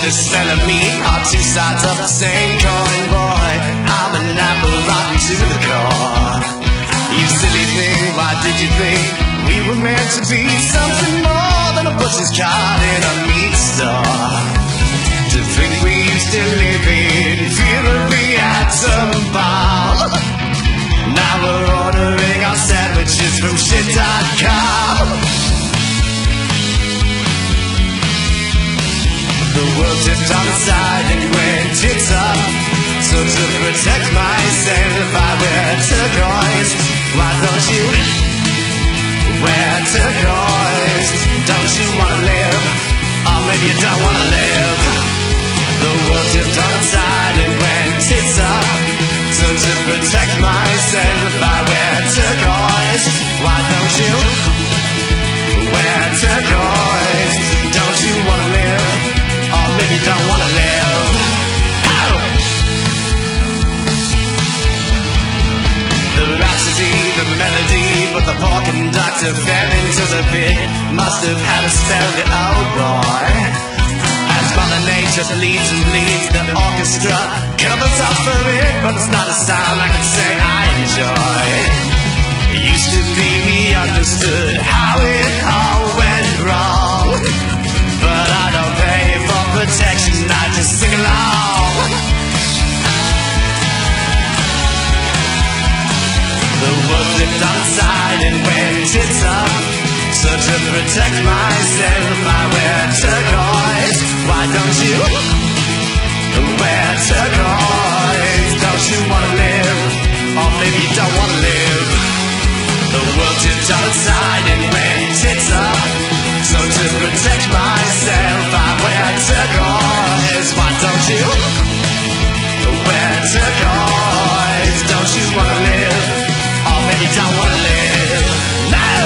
this fella me are two sides of the same coin, boy. I'm an apple rotten to the core. You silly thing, why did you think we were meant to be something more than a butcher's cart in a meat store? To think we used to live in fear of the atom bomb. Now we're ordering our sandwiches from shit.com. The world tipped on its side and went tits up. So to protect myself I wear turquoise. Why don't you wear turquoise? Don't you wanna live? Or maybe you don't wanna live. The world tipped on its side and went tits up. So to protect myself I wear turquoise. Why don't you wear turquoise? Don't you wanna live? Or maybe you don't wanna live. Ow! The rhapsody, the melody, but the poor conductor fell into the pit. Must have had a spell, the old boy. As Mother Nature bleeds and bleeds, the orchestra covers up for it, but it's not a sound I can say I enjoy. It used to be we understood how it all went wrong, but I don't pay for protection, I just sing along. The world flipped on its side and went tits up. So to protect myself I wear turquoise. Why don't you wear turquoise? Don't you wanna live? Or maybe you don't wanna live. The world tipped on its side and went tits up. So to protect myself I wear turquoise. Why don't you wear turquoise? Don't you wanna live? Or maybe you don't wanna live. No!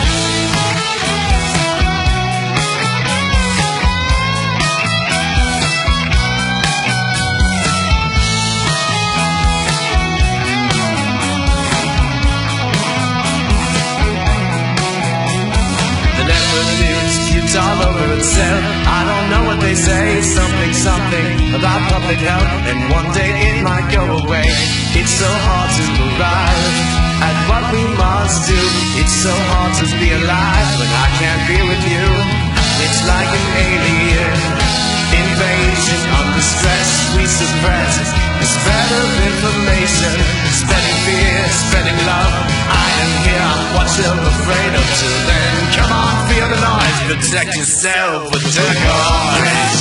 All over itself. I don't know what they say. Something about public health, and one day it might go away. It's so hard to arrive at what we must do. It's so hard to be alive when I can't be with you. It's like an alien invasion. Under stress we suppress the spread of information, spreading fear, spreading love. I am here, I'm what you're afraid of. Till then, come on, feel the noise, protect yourself with turquoise.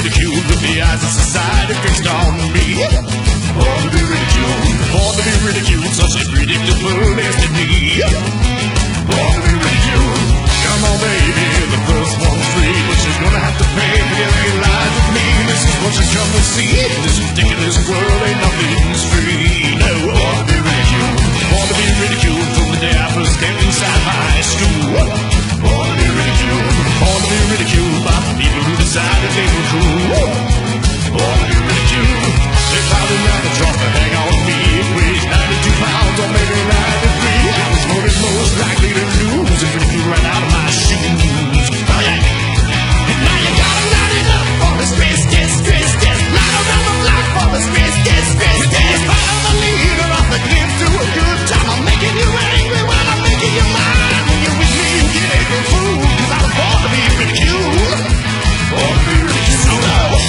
ridiculed with the eyes of society fixed on me. Born to be ridiculed, born to be ridiculed, such a predictable destiny. Born to be ridiculed. Come on, baby, the first one's free, but she's gonna have to pay for your late lies with me. This is what you come to see. This ridiculous world ain't nothing's free. No, born to be ridiculed, born to be ridiculed from the day I first stepped inside high school. Born to be ridiculed, born to be ridiculed by the people who decided they were cool. Born to be ridiculed. They found another drop to hang on me. It weighs 92 pounds or maybe 93. I was voted most likely to lose if you ran out of my shoes. Oh yeah. And now you got a line it up for the stress test. Line around the block for the stress test. Follow the leader of the gift to a good time. I'm making you angry while I'm making you mine. When you're with me, you get April Fool. 'Cause I was born to be ridiculed. Born to be ridiculed.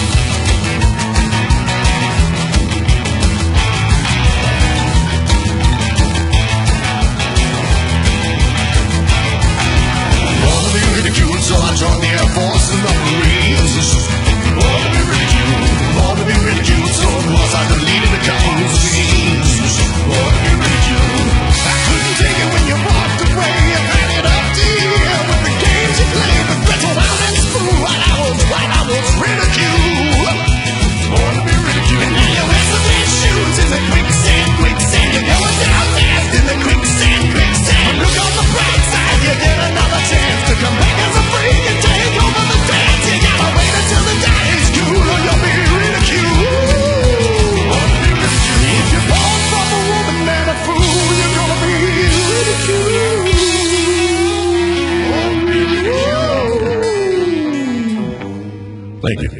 So I joined the Air Force and the Marines. Born to be ridiculed, born to be ridiculed. So of course I deleted a couple of scenes. Born to be ridiculed. I couldn't take it when you walked away. You ran it up to here with the games you played, with mental wild and spoon. While I was ridiculed. Born to be ridiculed. And now you wear some big shoes in the quicksand. You're going down fast in the quicksand. Look on the bright side, you get another chance to come back as a freak and take over the dance. You gotta wait until the day is cool or you'll be ridiculed. If you're born from a woman and a fool, you're gonna be ridiculed. Thank you.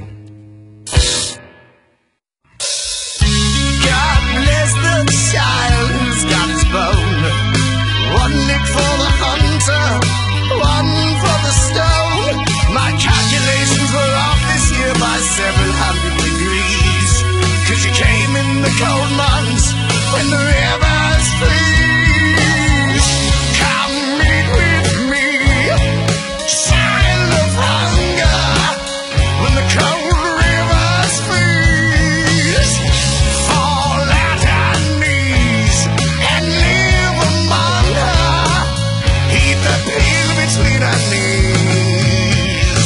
God bless the child who's got his bone. One lick for the hunter, one for the stone. My calculations were off this year by 700 degrees. 'Cause you came in the cold months when the rivers freeze. Come meet with me, child of hunger, when the cold rivers freeze. Fall at our knees and live among her. Eat the peel between our knees.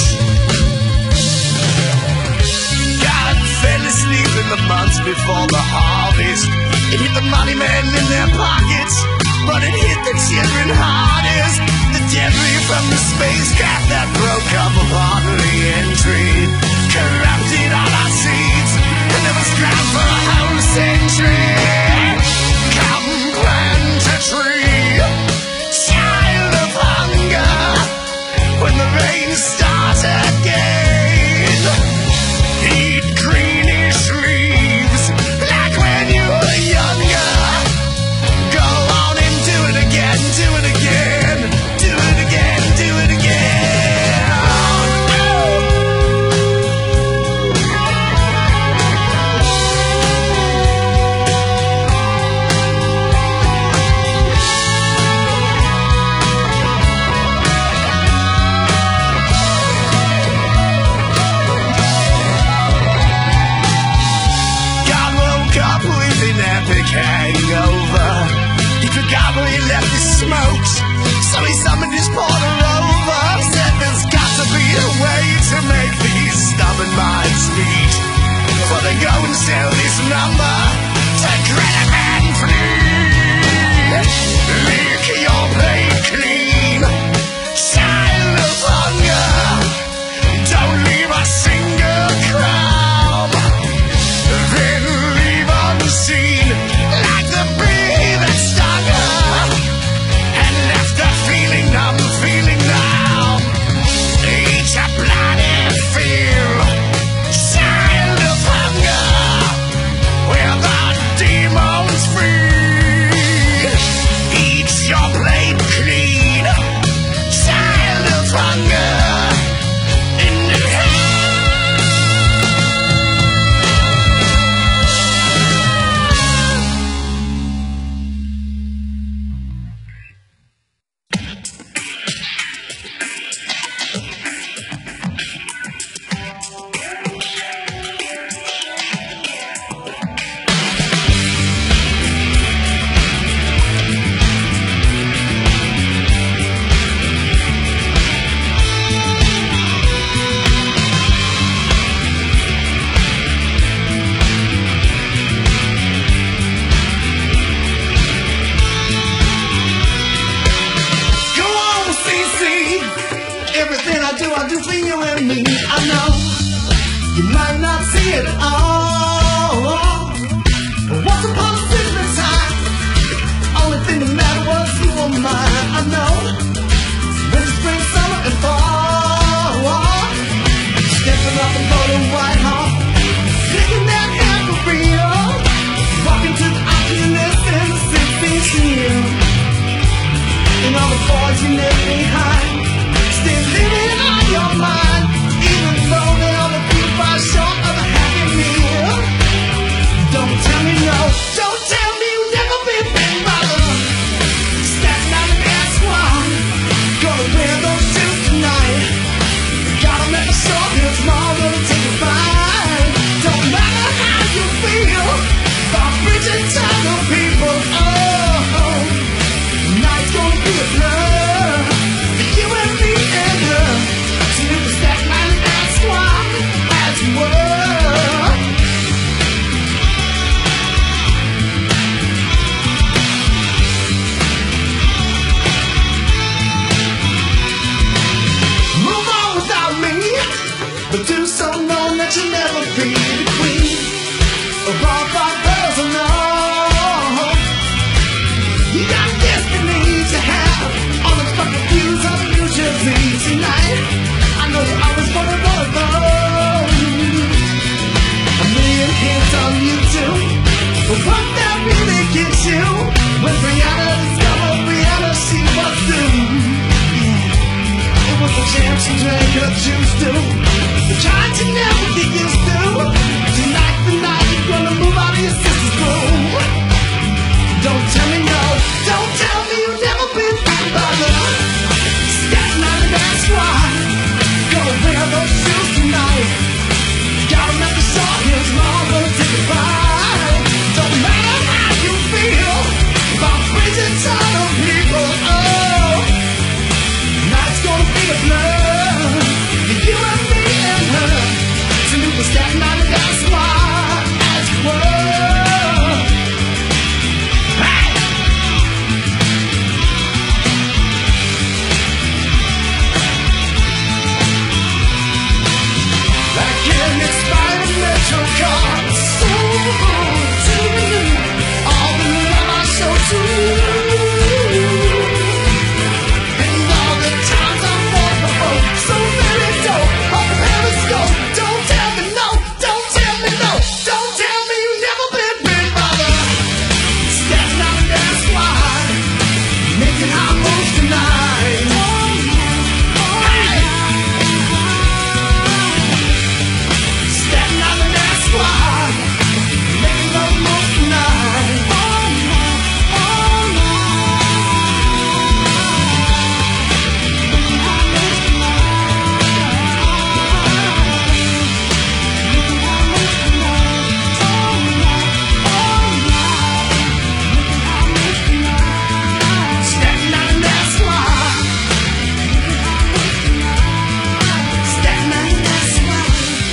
God fell asleep in the months before the harvest. It hit the money men in their pockets, but it hit the children hardest. The debris from the spacecraft that broke up upon re-entry corrupted all our seeds, and there was ground for a whole century. Come plant a tree, child of hunger, when the rain starts again. Eat greenish leaves like when you were younger. Go on and do it again, do it again, do it again, do it again. Oh, no. You might not see it all. Once upon a different time, only thing that mattered was you were mine. I know. Winter, spring, summer, and fall. Stepping up and going white hot, taking that hand for real. Walking to the Oculus and the 16th hill. And all the boys you left behind still living on your mind, even though they all feel far short of a happy meal. Don't tell me no, don't tell me you've never been bitten by love. Staten Island Gas Squad, gonna wear those shoes tonight. Gotta make sure it's more gonna take a bite. Don't matter how you feel about bridging time to people. Oh, tonight's gonna be a blur for you and me and her. So you can Staten Island Gas Squad as you were. Move on without me, but do so knowing that you'll never be the queen of all our girls alone. You got destiny to have unexpected views of New Jersey tonight. I know you always wanted one of those. A million hits on YouTube, but what that really gets you when Brianna discovered Brianna, she was due. It was a chance to drink her juice too. The kind you never get used to. Tonight, the night you're gonna move out of your sister's room. Don't tell me no, don't tell me you've never been bitten by love. Staten Island Gas Squad, gonna wear those shoes tonight. Gotta make sure here's more gonna take a bite. Don't matter how you feel about freezing time of people. Oh, tonight's gonna be a blur for you and me and her. So you can Staten Island Gas Squad as you were. Hey! Like an expired metro car, so to renew all the love I show to you. And all the times I fought before, so very dope, off the periscope. Don't tell me no, don't tell me no, don't tell me you've never been bitten by love. Staten Island Gas Squad, making high moves tonight. Hey! Staten Island Gas Squad, making those moves tonight. Staten Island Gas Squad, Staten Island Gas Squad.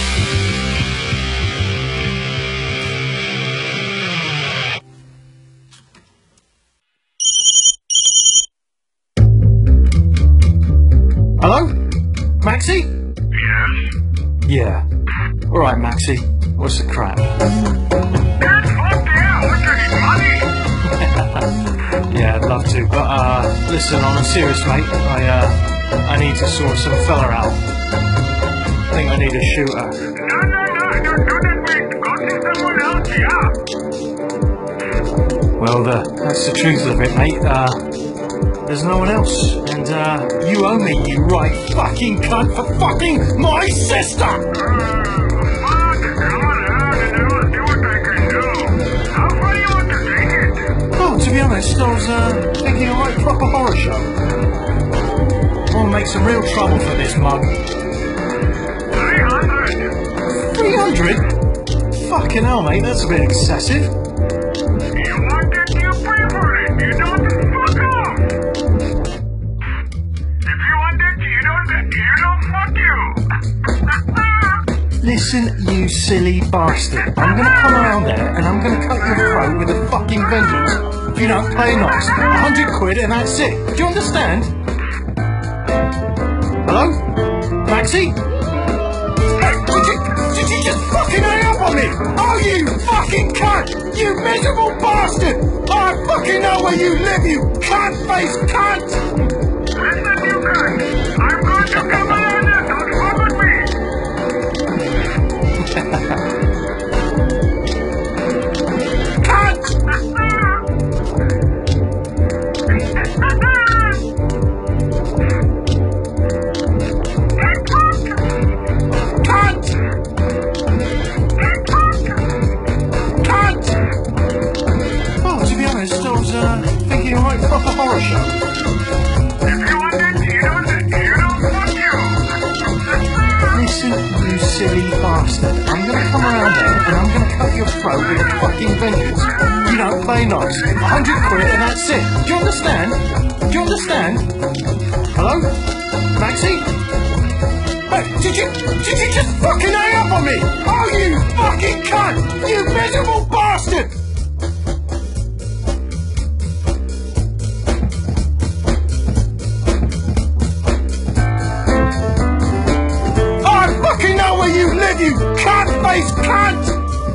Hello? Maxie? Yes? Yeah. Alright, Maxie. What's the crap? Dad, fuck yeah! Look at his money! Yeah, I'd love to, but listen, on a serious mate, I need to sort some fella out. I think I need a shooter. No, don't do that, mate! Go see someone else, yeah! Well, that's the truth of it, mate. There's no one else, and you owe me, you right fucking cunt, for fucking my sister! Fuck! Come on out and see what I can do! How far you want to take it? Oh, to be honest, I was thinking a right proper horror show. I want to make some real trouble for this mug. 300! 300? Fucking hell, mate, that's a bit excessive. You want it, you pay for it! You don't fuck off! If you want it, you don't fuck you! Listen, you silly bastard. I'm gonna come around there and I'm gonna cut your throat with a fucking vengeance if you don't play nice. 100 quid and that's it. Do you understand? Hello? Maxie? Hey, did you Oh, you fucking cunt! You miserable bastard! I fucking know where you live, you cunt-faced cunt! Listen, you guys. I'm going to come around and don't fuck with me. Cunt! Cunt! Cunt! Oh, to be honest, I was thinking I might pop a horror show. If you want it, you don't fuck you. Listen, you silly bastard. I'm gonna come around there and I'm gonna cut your throat with a fucking vengeance. You don't play nice. 100 quid and that's it. Do you understand? Do you understand? Hello? Maxie? Hey, did you just fucking hang up on me? Oh, you fucking cunt! You miserable bastard! I fucking know where you live, you cunt-faced cunt!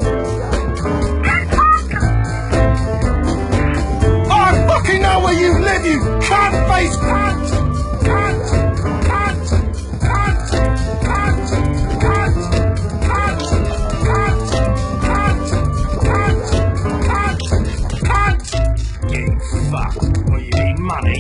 I fucking know where you live, you cunt-faced cunt! Cunt! Cunt! Cunt! Cunt! Cunt! Cunt! Cunt! Cunt! Cunt! Cunt! You fuck! Well, you need money.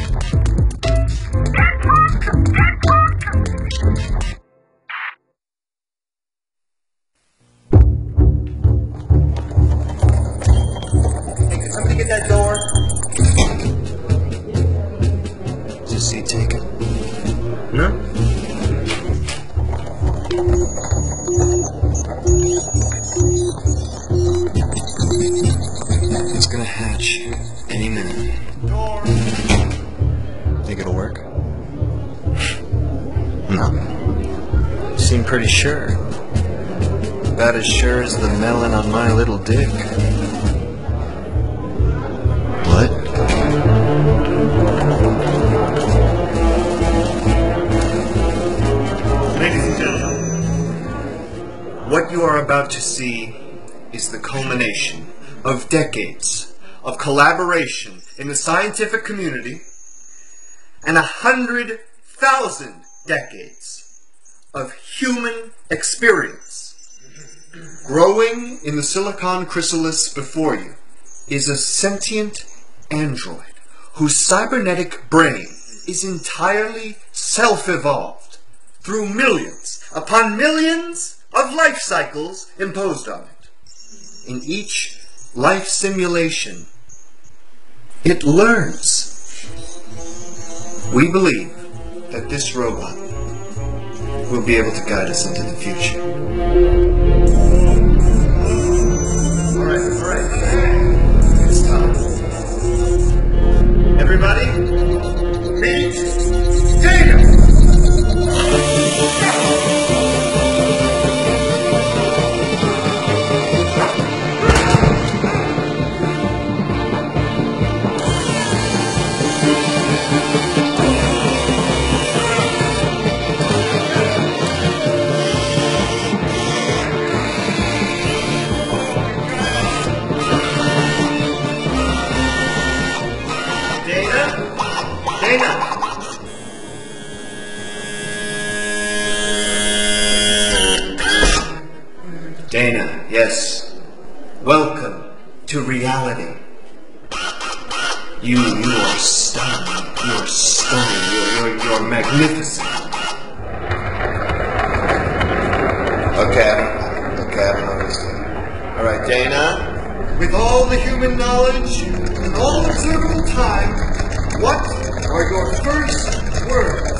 Somebody get that door. Is your seat taken? No? It's gonna hatch any minute. Door. Think it'll work? No. You seem pretty sure. About as sure as the melon on my little dick. What? Ladies and gentlemen, what you are about to see is the culmination of decades of collaboration in the scientific community and 100,000 decades of human experience. Growing in the silicon chrysalis before you is a sentient android whose cybernetic brain is entirely self-evolved through millions upon millions of life cycles imposed on it. In each life simulation, it learns. We believe that this robot will be able to guide us into the future. All right. It's time. Everybody, meet Dana! Dana, yes. Welcome to reality. You are stunning. You're stunning. You're magnificent. Okay, I don't understand. Alright, Dana, with all the human knowledge and all observable time, what are your first words?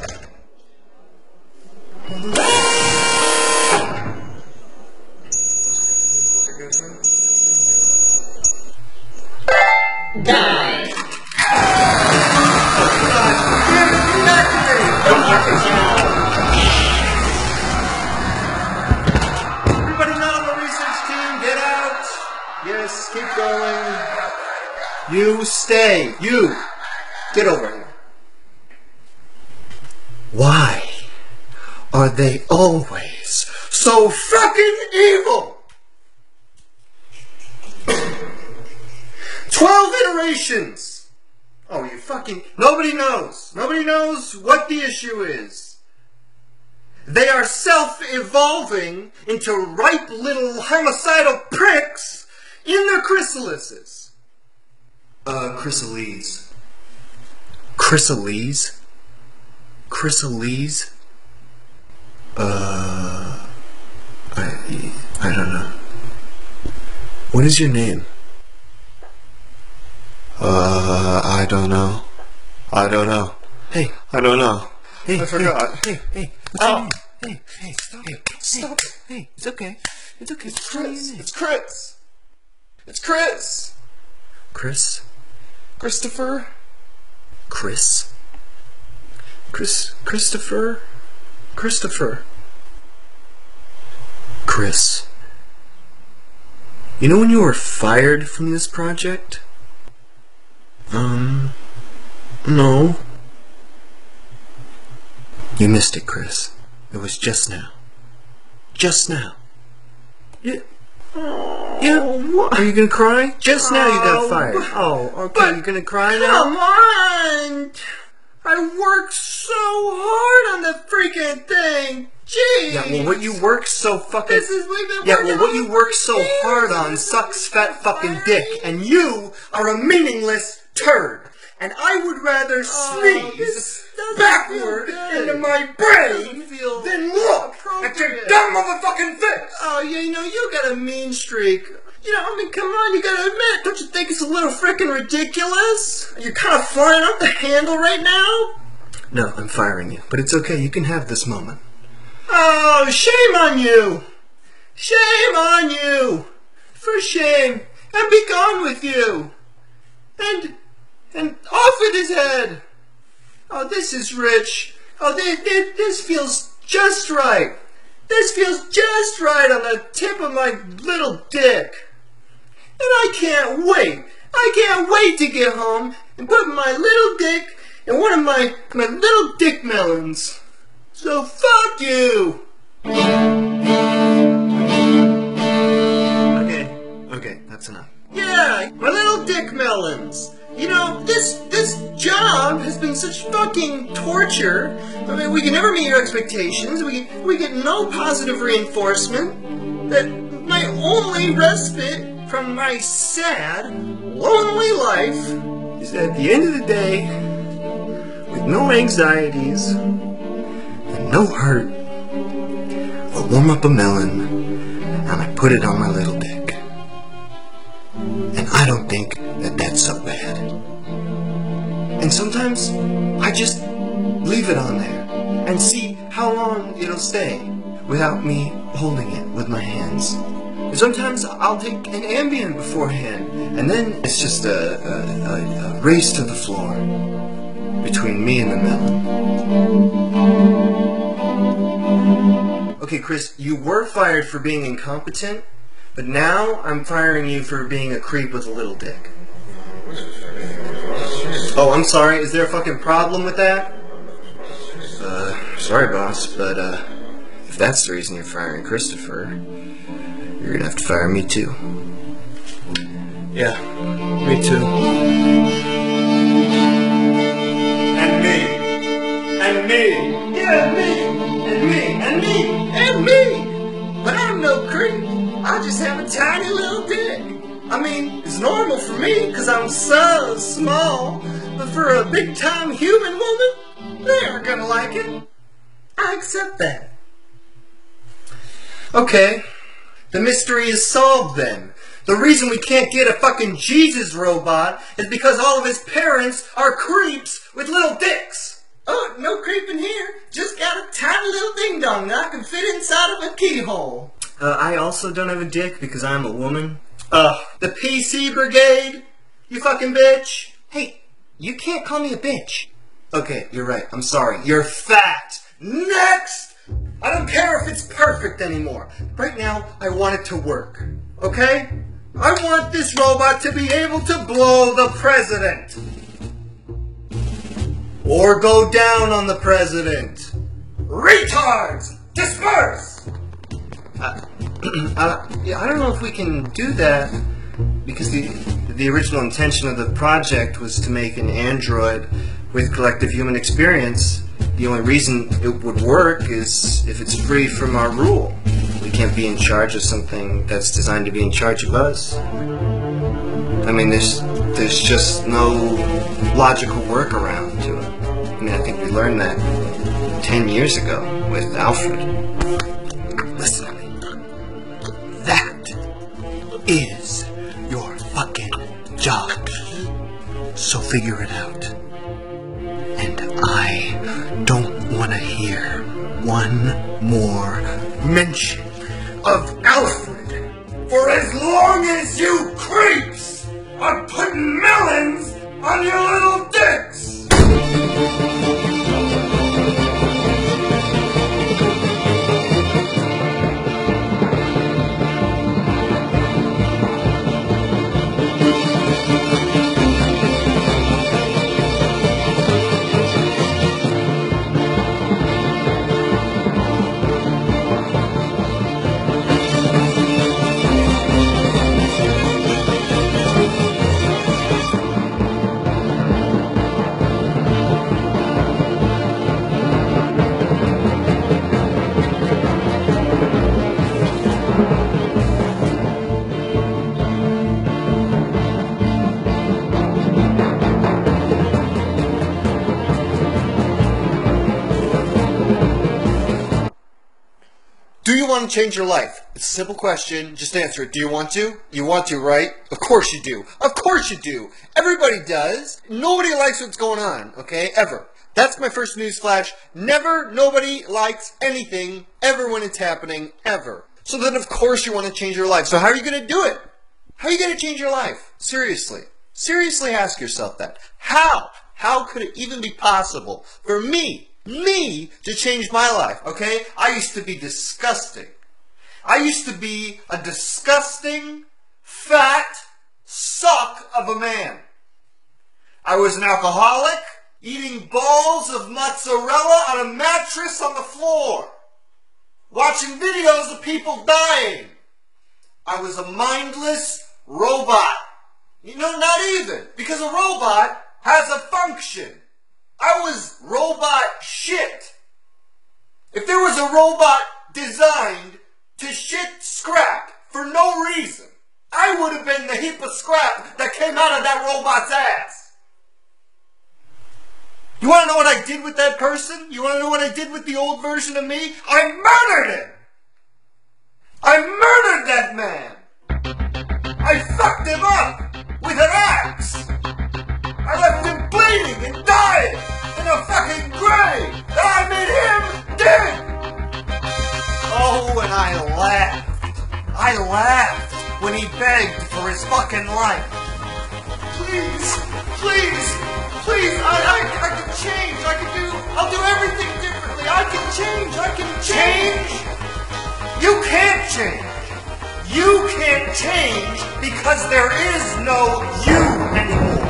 Die! Everybody not on the research team, get out! Yes, keep going. You stay. You! Get over here. Why are they always so fucking evil? 12 iterations! Oh, you fucking... Nobody knows. Nobody knows what the issue is. They are self-evolving into ripe little homicidal pricks in their chrysalises. Chrysales. Chrysales? Chrysales? I don't know. What is your name? I don't know. I don't know. Hey, I don't know. Hey, I forgot. Hey, what's your name? Hey, stop it. Stop it. Hey, it's okay. It's okay. It's Chris. It's Chris. It's Chris. Chris? Christopher? Chris? Christopher? Christopher. Chris. You know when you were fired from this project? No. You missed it, Chris. It was just now. Just now. Yeah. What? Are you gonna cry? Just now you got fired. Oh, okay. You gonna cry now? Come on! I worked so hard on the freaking thing. Jeez. Yeah, well, what you worked so fucking... This is we've been working what you worked so hard on sucks fat fucking dick, and you are a meaningless turd. And I would rather sneeze backward into my brain than look at your dumb motherfucking face. Oh, yeah, you know, you got a mean streak. You know, I mean, come on, you gotta admit, don't you think it's a little frickin' ridiculous? You're kind of flying off the handle right now? No, I'm firing you, but it's okay, you can have this moment. Oh, shame on you! Shame on you! For shame! And be gone with you! And off with his head! Oh, this is rich. Oh, this feels just right. This feels just right on the tip of my little dick. And I can't wait. I can't wait to get home and put my little dick in one of my little dick melons. So fuck you! Okay, that's enough. Yeah, my little dick melons. You know, this job has been such fucking torture. I mean, we can never meet your expectations. We get no positive reinforcement. That my only respite from my sad, lonely life is at the end of the day, with no anxieties and no hurt, I warm up a melon and I put it on my little dick. And I don't think that that's so bad. And sometimes I just leave it on there and see how long it'll stay without me holding it with my hands. And sometimes I'll take an Ambien beforehand, and then it's just a race to the floor between me and the melon. Okay, Chris, you were fired for being incompetent, but now I'm firing you for being a creep with a little dick. Oh, I'm sorry. Is there a fucking problem with that? Sorry, boss, but if that's the reason you're firing Christopher, you're gonna have to fire me too. Yeah, me too. And me. And me. Yeah, me. And me. And me. And me. But I'm no creep. I just have a tiny little dick. I mean, it's normal for me because I'm so small. But for a big-time human woman, they aren't gonna like it. I accept that. Okay. The mystery is solved then. The reason we can't get a fucking Jesus robot is because all of his parents are creeps with little dicks. Oh, no creeping here. Just got a tiny little ding-dong that I can fit inside of a keyhole. I also don't have a dick because I'm a woman. The PC Brigade, you fucking bitch. Hey, you can't call me a bitch. Okay, you're right. I'm sorry. You're fat. Next! I don't care if it's perfect anymore. Right now, I want it to work. Okay? I want this robot to be able to blow the president. Or go down on the president. Retards! Disperse! Yeah, I don't know if we can do that because the the original intention of the project was to make an android with collective human experience. The only reason it would work is if it's free from our rule. We can't be in charge of something that's designed to be in charge of us. I mean, there's just no logical workaround to it. I mean, I think we learned that 10 years ago with Alfred. Listen to me. That is your fucking job. So figure it out. And I don't want to hear one more mention of Alfred for as long as you creeps are putting melons on your little dicks! Do you want to change your life? It's a simple question. Just answer it. Do you want to? You want to, right? Of course you do. Of course you do. Everybody does. Nobody likes what's going on, okay? Ever. That's my first news flash. Nobody likes anything ever when it's happening, ever. So then of course you want to change your life. So how are you going to do it? How are you going to change your life? Seriously. Seriously ask yourself that. How? How could it even be possible for me to change my life, okay? I used to be disgusting. I used to be a disgusting, fat suck of a man. I was an alcoholic, eating balls of mozzarella on a mattress on the floor, watching videos of people dying. I was a mindless robot. You know, not even, because a robot has a function. I was robot shit. If there was a robot designed to shit scrap for no reason, I would have been the heap of scrap that came out of that robot's ass. You want to know what I did with that person? You want to know what I did with the old version of me? I murdered him! I murdered that man! I fucked him up with an axe! I left him bleeding and dying in a fucking grave! And I made him dead! Oh, and I laughed. I laughed when he begged for his fucking life. Please, please, please, I can change. I'll do everything differently. I can change. You can't change. You can't change because there is no you anymore.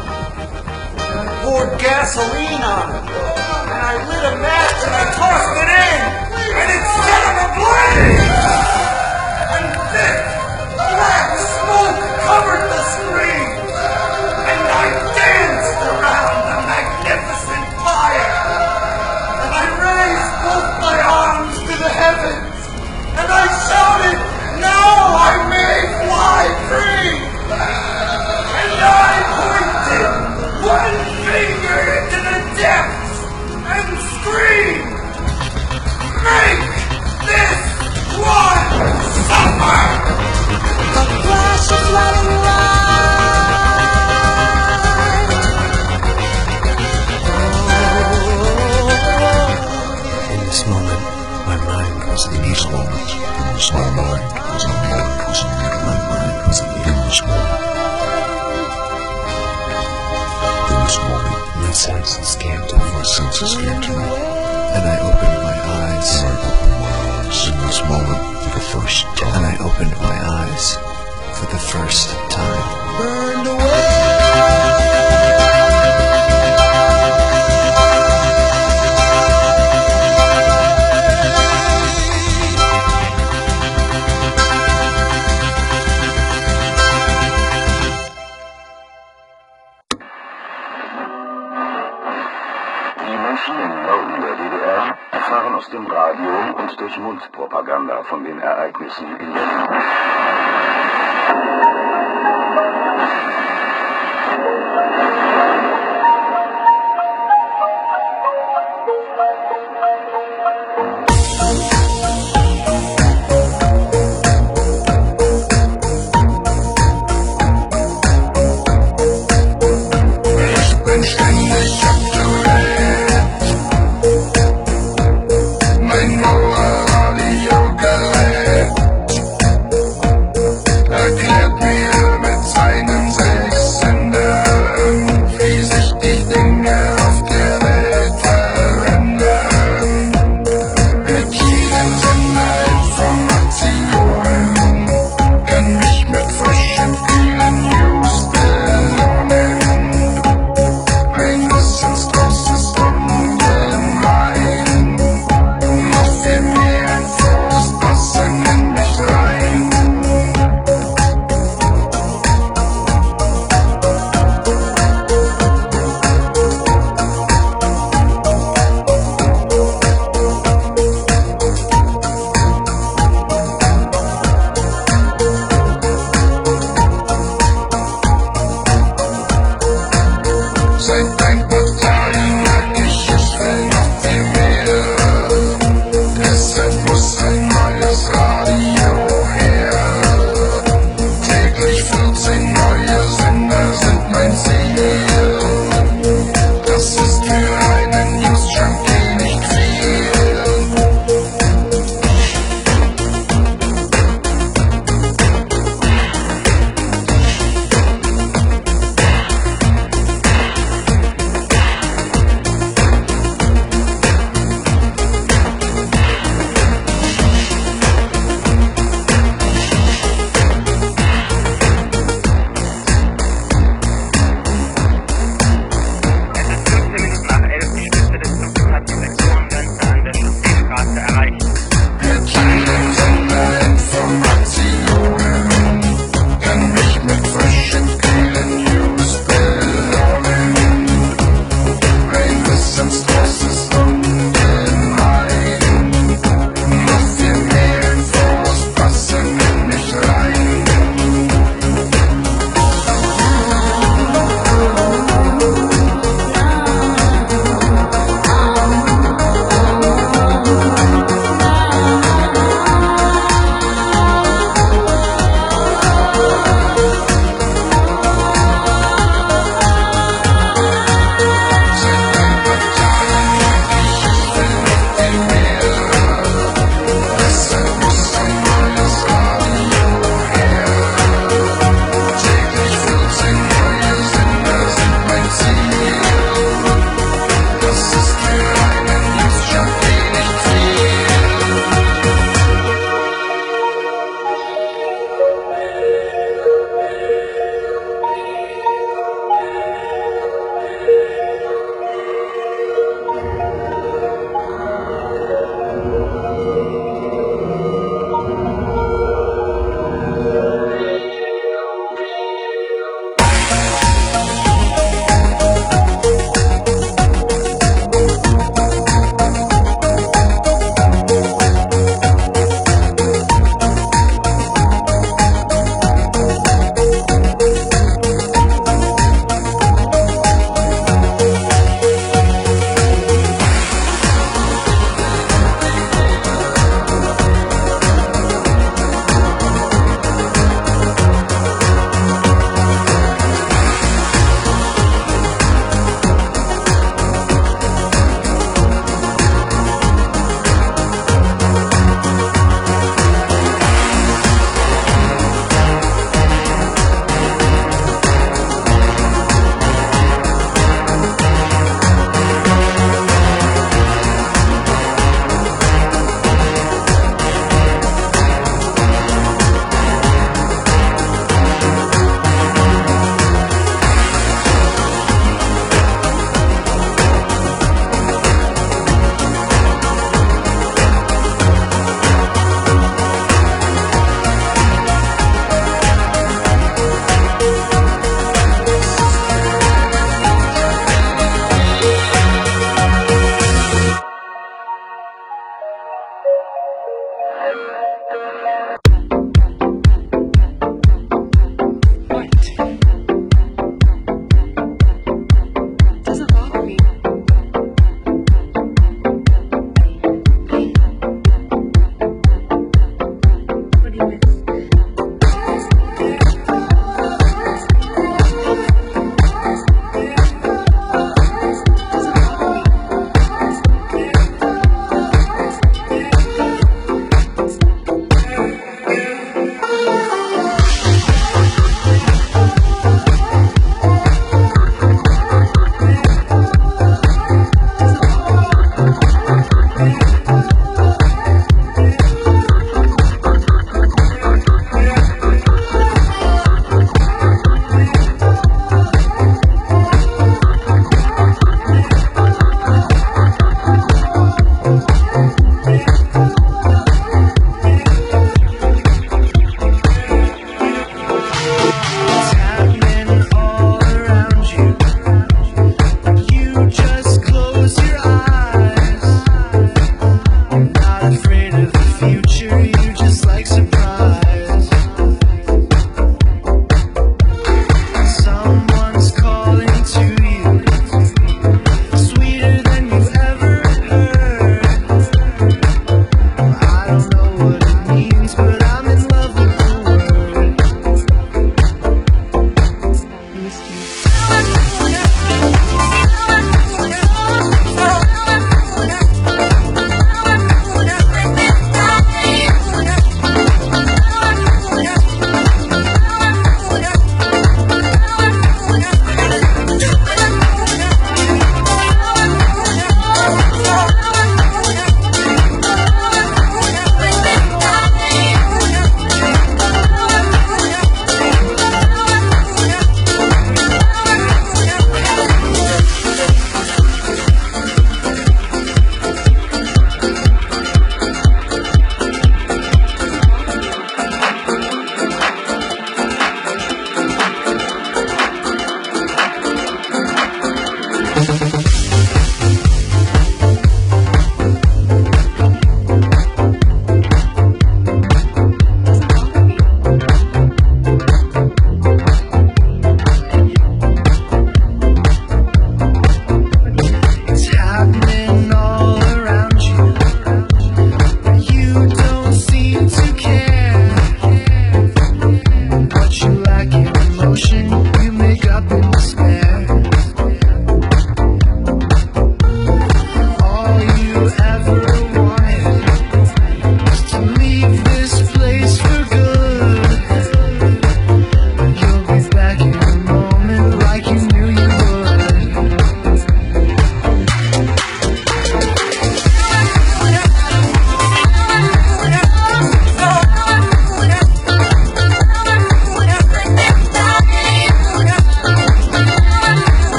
Poured gasoline on it, and I lit a match and I tossed it in, and it set up a blaze! And thick, black smoke covered the screen, and I danced around the magnificent fire, and I raised both my arms to the heavens, and I shouted, "Now I may fly free!" And I pointed one finger into the depths and screamed, "Make this one suffer!" A flash of light and light. In this moment, my mind was in this moment. In this moment, my mind was in this moment. In this moment, my senses came to me. And I opened my eyes. In this moment, for the first time. And I opened my eyes for the first time. Burned away. aus dem Radio und durch Mundpropaganda von den Ereignissen in der Erklärt mir Doesn't bother me. What do you miss?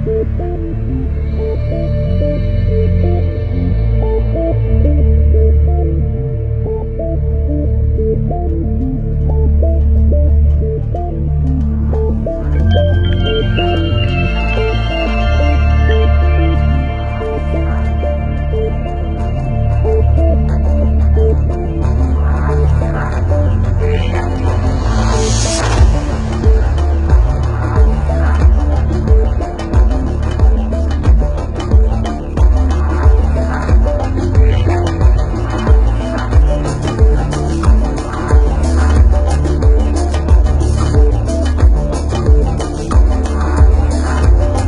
Thank